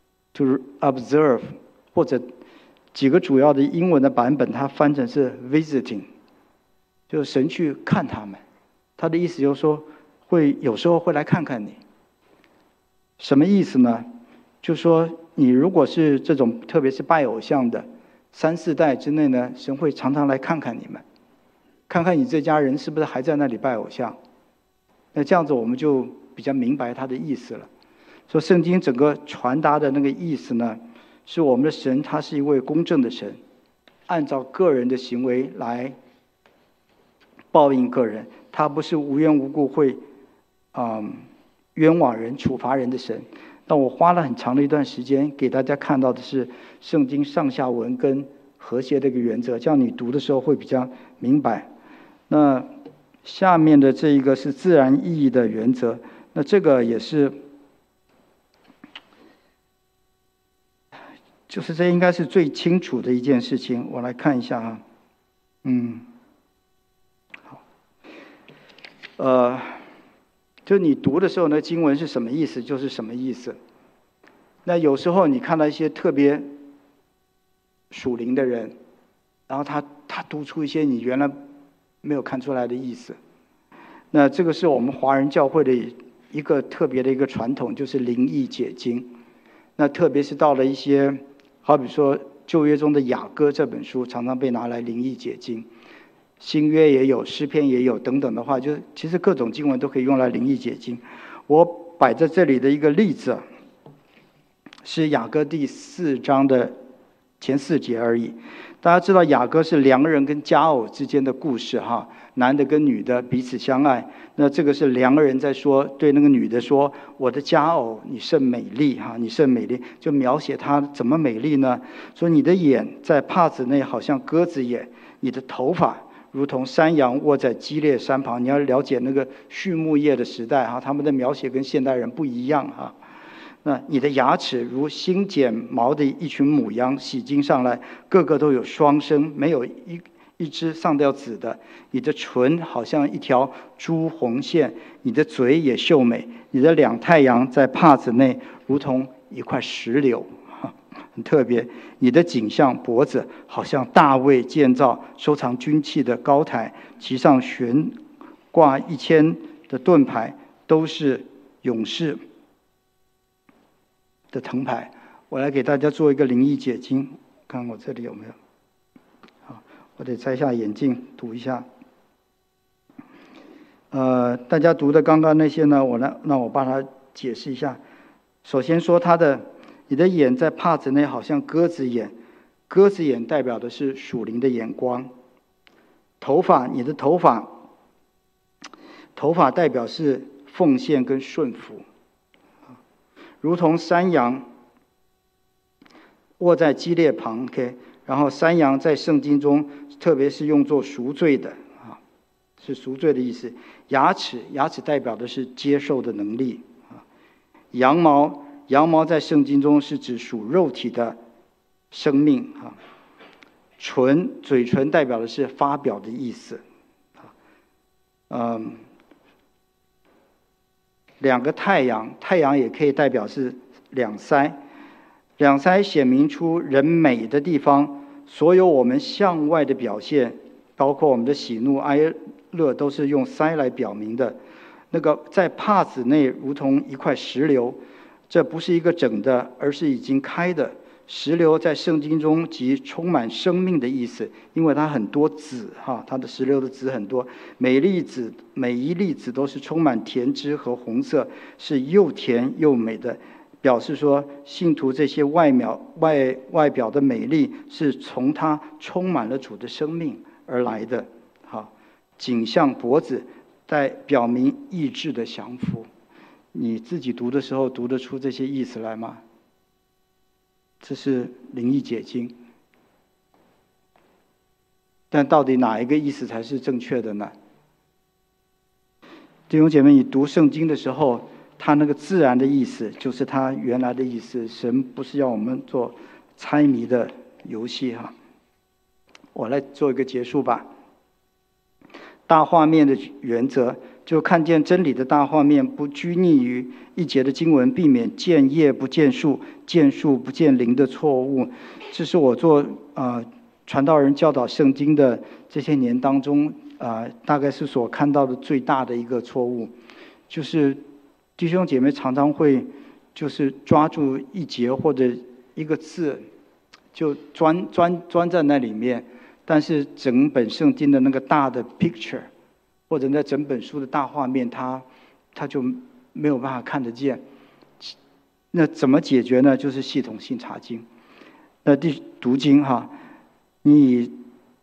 to observe， 或者几个主要的英文的版本它翻成是 visiting， 就是神去看他们。他的意思就是说会有时候会来看看你。什么意思呢？就是说你如果是这种特别是拜偶像的，三四代之内呢，神会常常来看看你们，看看你这家人是不是还在那里拜偶像。那这样子我们就比较明白他的意思了。说圣经整个传达的那个意思呢，是我们的神他是一位公正的神，按照个人的行为来报应个人，他不是无缘无故会嗯冤枉人、处罚人的神。但我花了很长的一段时间给大家看到的是圣经上下文跟和谐的一个原则，这样你读的时候会比较明白。那下面的这一个是自然意义的原则，那这个也是，就是这应该是最清楚的一件事情。我来看一下啊，嗯，好，呃。就你读的时候呢，经文是什么意思就是什么意思。那有时候你看到一些特别属灵的人，然后他他读出一些你原来没有看出来的意思。那这个是我们华人教会的一个特别的一个传统，就是灵意解经。那特别是到了一些，好比说旧约中的雅歌这本书，常常被拿来灵意解经。新约也有，诗篇也有等等的话，就其实各种经文都可以用来灵意解经。我摆在这里的一个例子，是雅歌第四章的前四节而已。大家知道雅歌是良人跟佳偶之间的故事哈，男的跟女的彼此相爱。那这个是良人在说，对那个女的说：“我的佳偶，你甚美丽哈，你甚美丽。”就描写她怎么美丽呢？说你的眼在帕子内，好像鸽子眼；你的头发如同山羊卧在基列山旁。你要了解那个畜牧业的时代哈，他们的描写跟现代人不一样哈。那你的牙齿如新剪毛的一群母羊，洗净上来，个个都有双生，没有一一只上掉子的。你的唇好像一条朱红线，你的嘴也秀美。你的两太阳在帕子内，如同一块石榴。很特别，你的颈项脖子好像大卫建造收藏军器的高台，其上悬挂一千的盾牌，都是勇士的藤牌。我来给大家做一个灵意解经，看我这里有没有。好，我得摘下眼镜读一下。呃，大家读的刚刚那些呢，我来让我帮他解释一下。首先说他的。你的眼在帕子内好像鸽子眼，鸽子眼代表的是属灵的眼光。头发，你的头发，头发代表是奉献跟顺服，如同山羊卧在基列旁 ，OK， 然后山羊在圣经中特别是用作赎罪的啊，是赎罪的意思。牙齿，牙齿代表的是接受的能力啊。羊毛。羊毛在圣经中是指属肉体的生命啊，唇嘴唇代表的是发表的意思啊，嗯，两个太阳，太阳也可以代表是两腮，两腮显明出人美的地方，所有我们向外的表现，包括我们的喜怒哀乐，都是用腮来表明的。那个在帕子内如同一块石榴。这不是一个整的，而是已经开的。石榴在圣经中即充满生命的意思，因为它很多籽哈，它的石榴的籽很多，每粒籽每一粒籽都是充满甜汁和红色，是又甜又美的，表示说信徒这些外表外外表的美丽是从它充满了主的生命而来的。好，颈项脖子带表明意志的降服。你自己读的时候读得出这些意思来吗？这是灵意解经，但到底哪一个意思才是正确的呢？弟兄姐妹，你读圣经的时候，它那个自然的意思就是它原来的意思，神不是要我们做猜谜的游戏哈。我来做一个结束吧。大画面的原则，就看见真理的大画面，不拘泥于一节的经文，避免见叶不见树，见树不见林的错误。这是我做呃传道人教导圣经的这些年当中，呃大概是所看到的最大的一个错误，就是弟兄姐妹常常会就是抓住一节或者一个字，就钻钻钻在那里面。但是整本圣经的那个大的 picture， 或者那整本书的大画面，它它就没有办法看得见。那怎么解决呢？就是系统性查经。那第读经哈，你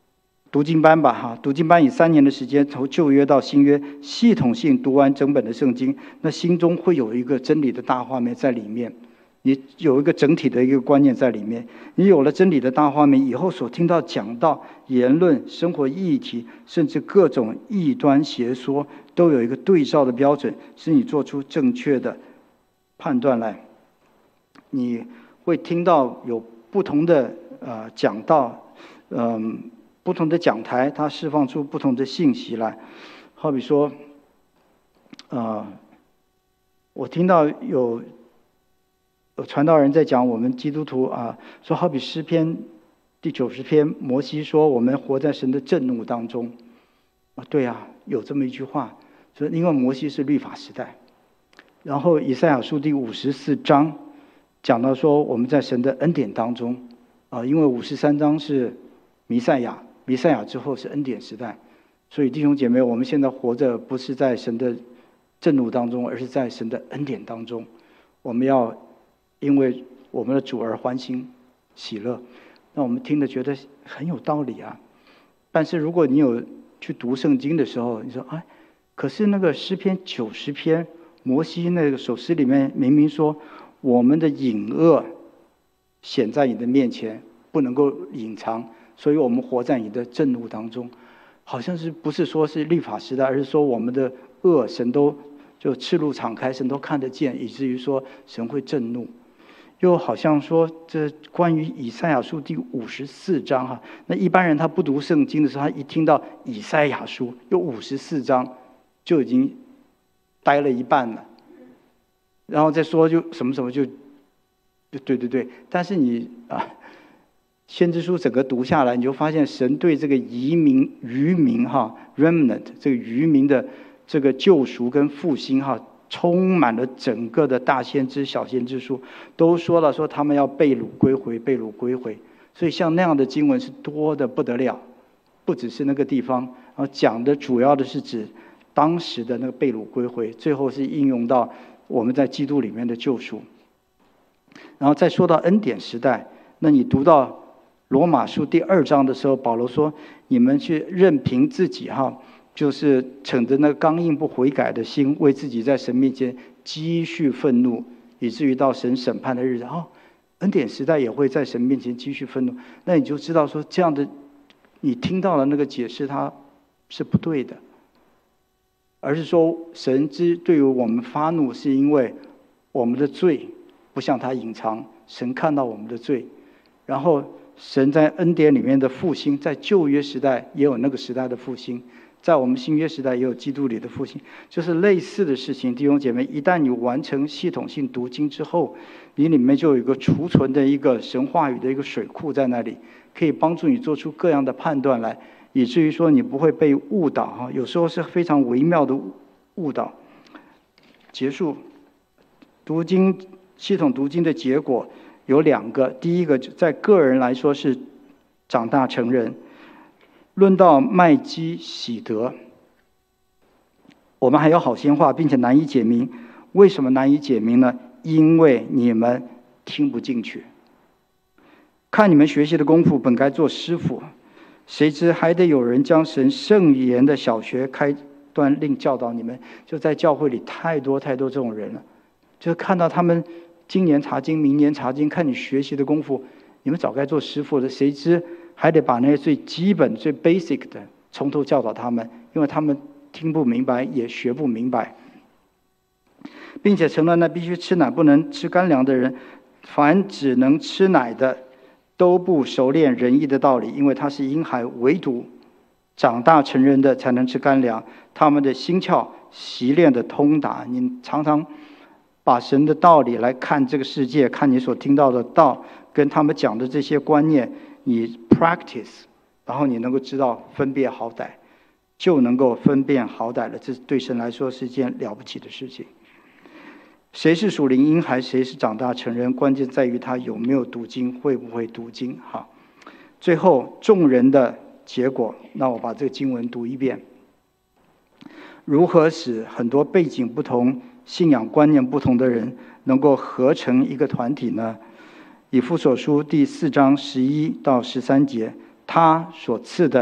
读经班吧，哈，读经班以三年的时间，从旧约到新约，系统性读完整本的圣经，那心中会有一个真理的大画面在里面，你有一个整体的一个观念在里面。你有了真理的大画面以后，所听到讲道、言论、生活议题，甚至各种异端邪说，都有一个对照的标准，使你做出正确的判断来。你会听到有不同的呃讲道，嗯。不同的讲台，它释放出不同的信息来。好比说，呃，我听到有有传道人在讲我们基督徒啊，说好比诗篇第九十篇，摩西说我们活在神的震怒当中。啊，对啊，有这么一句话，说因为摩西是律法时代。然后以赛亚书第五十四章讲到说我们在神的恩典当中啊，因为五十三章是弥赛亚。弥赛亚之后是恩典时代，所以弟兄姐妹，我们现在活着不是在神的震怒当中，而是在神的恩典当中。我们要因为我们的主而欢欣喜乐。那我们听了觉得很有道理啊。但是如果你有去读圣经的时候，你说哎，可是那个诗篇九十篇，摩西那个首诗里面明明说，我们的隐恶显在你的面前，不能够隐藏。所以我们活在你的震怒当中，好像是不是说是律法时代，而是说我们的恶神都就赤露敞开，神都看得见，以至于说神会震怒。又好像说这关于以赛亚书第五十四章哈，那一般人他不读圣经的时候，他一听到以赛亚书有五十四章，就已经呆了一半了，然后再说就什么什么就就对对对，但是你啊。先知书整个读下来，你就发现神对这个移民渔民哈 remnant 这个渔民的这个救赎跟复兴哈，充满了整个的大先知小先知书，都说了说他们要被掳归回，被掳归回。所以像那样的经文是多的不得了，不只是那个地方，然后讲的主要的是指当时的那个被掳归回，最后是应用到我们在基督里面的救赎。然后再说到恩典时代，那你读到罗马书第二章的时候，保罗说：“你们去任凭自己哈，就是逞着那刚硬不悔改的心，为自己在神面前积蓄愤怒，以至于到神审判的日子。”哦，恩典时代也会在神面前积蓄愤怒。那你就知道说，这样的你听到了那个解释，它是不对的，而是说神之对于我们发怒，是因为我们的罪不向他隐藏，神看到我们的罪，然后。神在恩典里面的复兴，在旧约时代也有那个时代的复兴，在我们新约时代也有基督里的复兴，就是类似的事情。弟兄姐妹，一旦你完成系统性读经之后，你里面就有一个储存的一个神话语的一个水库在那里，可以帮助你做出各样的判断来，以至于说你不会被误导哈。有时候是非常微妙的误导。结束读经系统读经的结果。有两个，第一个在个人来说是长大成人。论到麦基喜德，我们还有好些话，并且难以解明。为什么难以解明呢？因为你们听不进去。看你们学习的功夫，本该做师傅，谁知还得有人将神圣言的小学开端另教导你们。就在教会里太多太多这种人了，就看到他们今年查经，明年查经，看你学习的功夫，你们早该做师傅的，谁知还得把那些最基本、最 basic 的从头教导他们，因为他们听不明白，也学不明白，并且成了那必须吃奶不能吃干粮的人。凡只能吃奶的，都不熟练仁义的道理，因为他是婴孩，唯独长大成人的才能吃干粮。他们的心窍习练的通达，你常常把神的道理来看这个世界，看你所听到的道跟他们讲的这些观念，你 practice， 然后你能够知道分辨好歹，就能够分辨好歹了。这对神来说是一件了不起的事情。谁是属灵婴孩，谁是长大成人，关键在于他有没有读经，会不会读经。好，最后众人的结果，那我把这个经文读一遍。如何使很多背景不同、信仰观念不同的人能够合成一个团体呢？以弗所书第四章十一到十三节，他所赐的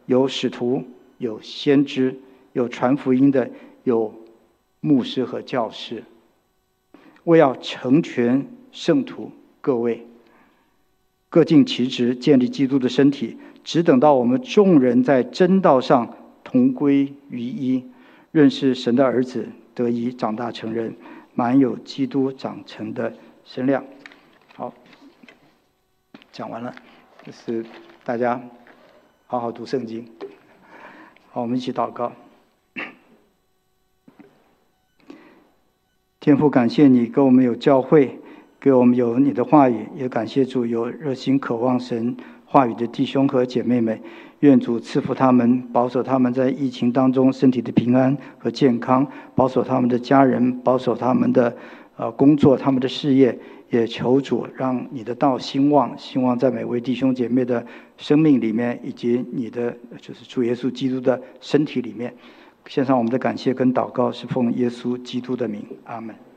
有使徒，有先知，有传福音的，有牧师和教师，为要成全圣徒各位，各尽其职，建立基督的身体，只等到我们众人在真道上同归于一，认识神的儿子，得以长大成人，满有基督长成的身量。好，讲完了，就是大家好好读圣经。好，我们一起祷告。天父，感谢你给我们有教会，给我们有你的话语，也感谢主有热心渴望神话语的弟兄和姐妹们。愿主赐福他们，保守他们在疫情当中身体的平安和健康，保守他们的家人，保守他们的呃工作，他们的事业。也求主让你的道兴旺，兴旺在每位弟兄姐妹的生命里面，以及你的就是主耶稣基督的身体里面。献上我们的感谢跟祷告，是奉耶稣基督的名，阿们。